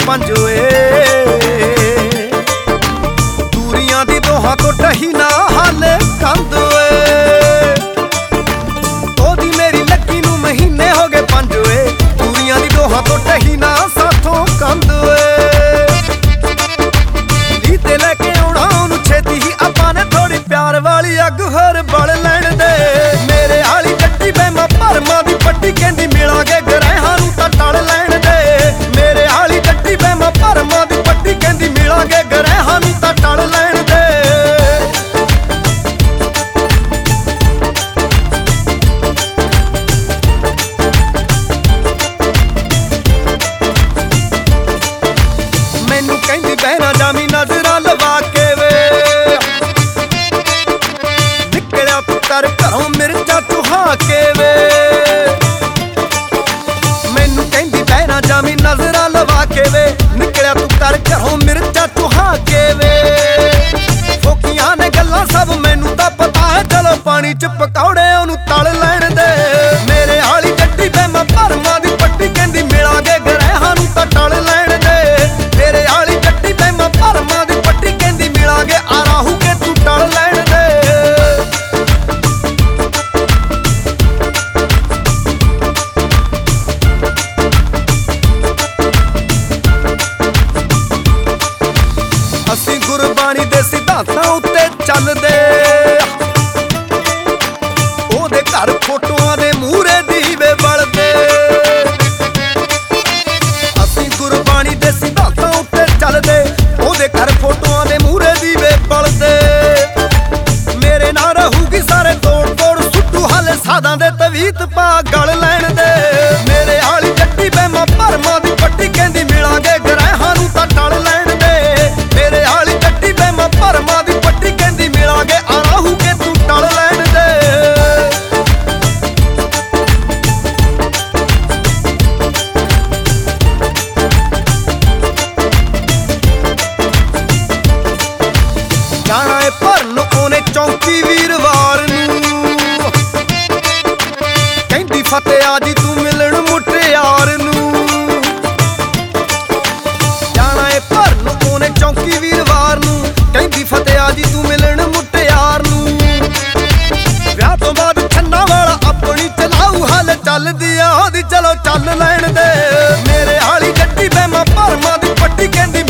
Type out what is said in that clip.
ਪੰਜ ਓਏ। ਦੂਰੀਆਂ ਦੀ ਦੋਹਾਂ ਤੋਂ ਟਹੀ ਨਾ ਹਾਲੇ ਕੰਧ ਓਏ। ਉਹਦੀ ਮੇਰੀ ਲੱਕੀ ਨੂੰ ਮਹੀਨੇ ਹੋ ਗਏ ਪੰਜ ਓਏ। ਦੂਰੀਆਂ ਦੀ ਦੋਹਾਂ ਤੋਂ ਟਹੀ ਨਾ ਸਾਥੋਂ ਕੰਧ ਓਏ। ਲੀ ਤੇ ਲੈ ਕੇ ਆਉਣਾ ਉਹਨੂੰ ਛੇਤੀ ਹੀ ਆਪਾਂ ਨੇ ਥੋੜੀ ਪਿਆਰ ਵਾਲੀ ਅੱਗ ਹੋਰ ਬਲ ਲੈਣ ਦੇ। ਮੇਰੇ ਆਲੀ ਜੱਟੀ ਬਹਿਮਾ ਭਰਮਾਂ ਦੀ ਪੱਟੀ ਕਹਿੰਦੀ ਮਿਲਾਂਗੇ ਗ੍ਰਹਿਾਂ ਨੂੰ ਤਾਂ ਟਲ ਲੈਣ ਦੇ। ਮੇਰੇ ਆਲੀ ਜੱਟੀ ਬਹਿਮਾ ਭਰਮਾਂ ਦੀ ਪੱਟੀ ਕਹਿੰਦੀ ਮਿਲਾਂਗੇ ਗ੍ਰਹਿਾਂ ਨੂੰ ਤਾਂ ਟਲ ਲੈਣ ਦੇ। ਮੈਨੂੰ ਕਹਿੰਦੀ ਬਹਿਣਾ ਜਾਵੀਂ ਨਜ਼ਰਾਂ ਲਵਾ ਕੇ ਵੇ। ਨਿਕਲਿਆ ਪੁੱਤਰ ਘਰੋਂ ਮਿਰਚਾਂ ਚੁਹਾ ਕੇ ਵੇ। ਮੈਨੂੰ ਕਹਿੰਦੀ ਬਹਿਣਾ ਜਾਵੀਂ ਨਜ਼ਰਾਂ ਲਵਾ ਕੇ ਵੇ। ਨਿਕਲਿਆ ਤੂੰ ਕਰ ਘਰੋਂ ਮਿਰਚਾਂ ਚੁਹਾ ਕੇ ਵੇ। ਫੋਕੀਆਂ ਨੇ ਗੱਲਾਂ ਸਭ ਮੈਨੂੰ ਤਾਂ ਪਤਾ ਹੈ। ਚਲੋ ਪਾਣੀ ਚ ਪਕੌੜੇ ਉਹਨੂੰ ਤਲ ਲੈਣ ਦੇ। ਮੇਰੇ ਆਲੀ ਜੱਟੀ ਬਹਿਮਾ ਭਰਮਾਂ ਦੀ ਪੱਟੀ ਕਹਿੰਦੀ ਮਿਲਾਂਗੇ ਗ੍ਰਹਿਾਂ ਨੂੰ ਤਾਂ ਟਲ ਲੈਣ ਦੇ। ਮੇਰੇ ਆਲੀ ਜੱਟੀ ਬਹਿਮਾ ਭਰਮਾਂ ਦੀ ਪੱਟੀ ਕਹਿੰਦੀ ਮਿਲਾਂਗੇ ਆ ਰਾਹੂ ਕੇ ਤੂੰ ਟਲ ਲੈਣ ਦੇ। ਅਸੀਂ ਗੁਰਬਾਣੀ ਦੇ ਸਿਧਾਂਤਾਂ ਉੱਤੇ ਚੱਲਦੇ। ਉਹਦੇ ਘਰ ਫੋਟੋਆਂ ਦੇ ਮੂਹਰੇ ਦੀਵੇ ਬਲਦੇ। ਅਸੀਂ ਗੁਰਬਾਣੀ ਦੇ ਸਿਧਾਂਤਾਂ ਉੱਤੇ ਚੱਲਦੇ। ਉਹਦੇ ਘਰ ਫੋਟੋਆਂ ਦੇ ਮੂਹਰੇ ਦੀਵੇ ਬਲਦੇ। ਮੇਰੇ ਨਾਲ ਰਹੂਗੀ ਸਾਰੇ ਤੋੜ ਤੋੜ ਸੁੱਟੂ ਹਾਲੇ ਸਾਧਾਂ ਦੇ ਤਵੀਤ ਪਾ ਗਲ ਲੈਣ ਦੇ। ਮੇਰੇ ਆਲੀ ਜੱਟੀ ਬਹਿਮਾ ਭਰਮਾਂ ਦੀ ਪੱਟੀ ਕਹਿੰਦੀ ਮਿਲਾਂਗੇ ਗ੍ਰਹਿਾਂ ਨੂੰ ਤਾਂ ਟਲ ਲੈਣ ਦੇ। ਮੇਰੇ ਆਲੀ ਜੱਟੀ ਬਹਿਮਾ ਭਰਮਾਂ ਦੀ ਪੱਟੀ ਕਹਿੰਦੀ ਮਿਲਾਂਗੇ ਆ ਰਾਹੂ ਕੇ ਤੂੰ ਟਲ ਲੈਣ ਦੇ। ਜਾਣਾ ਏ ਭਰਨ ਉਹਨੇ ਚੌਂਕੀ ਵੀਰਵਾਰ ਨੂੰ। ਕਹਿੰਦੀ ਫਤਿਹ ਆ ਜੀ ਤੂੰ ਮਿਲਣ ਮੁਟਿਆਰ ਨੂੰ। ਜਾਣਾ ਏ ਭਰਨ ਉਹਨੇ ਚੌਂਕੀ ਵੀਰਵਾਰ ਨੂੰ। ਕਹਿੰਦੀ ਫਤਿਹ ਆ ਜੀ ਤੂੰ ਮਿਲਣ ਮੁਟਿਆਰ ਨੂੰ। ਵਿਆਹ ਤੋਂ ਬਾਅਦ ਛੰਨਾ ਵਾਲਾ ਆਪਣੀ ਚਲਾਊ ਹਾਲੇ ਚੱਲਦੀ ਆ ਉਹਦੀ ਚਲੋ ਚੱਲ ਲੈਣ ਦੇ। ਮੇਰੇ ਆਲੀ ਜੱਟੀ ਬਹਿਮਾ ਭਰਮਾਂ ਦੀ ਪੱਟੀ ਕਹਿੰਦੀ